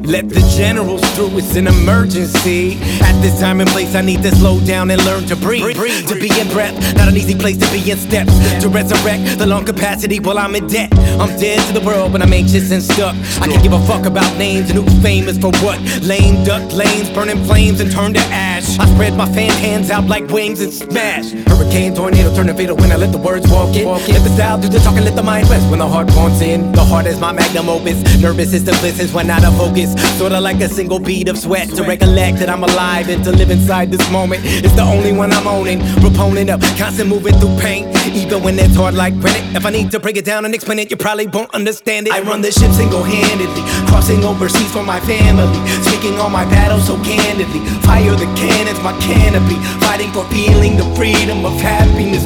Let the generals through, it's an emergency. At this time and place I need to slow down and learn to breathe. To be in breath, not an easy place to be in steps. To resurrect the lung capacity while I'm in debt. I'm dead to the world but I'm anxious and stuck. I can give a fuck about names and who's famous for what. Lame duck lanes, burning flames and turn to ash. I spread my fan hands out like wings and smash. Hurricane, tornado, turn to fatal when I let the words walk in. Let the style do the talking, let the mind rest when the heart wants in. The heart is my magnum opus. Nervous system listens when out of focus. Sorta like a single bead of sweat. To recollect that I'm alive and to live inside this moment. It's the only one I'm owning. Proponent of constant moving through pain. Even when it's hard like granite. If I need to break it down and explain it, you probably won't understand it. I run the ship single-handedly, crossing overseas for my family, speaking on my battles so candidly. Fire the cannons, my canopy, fighting for feeling the freedom of happiness.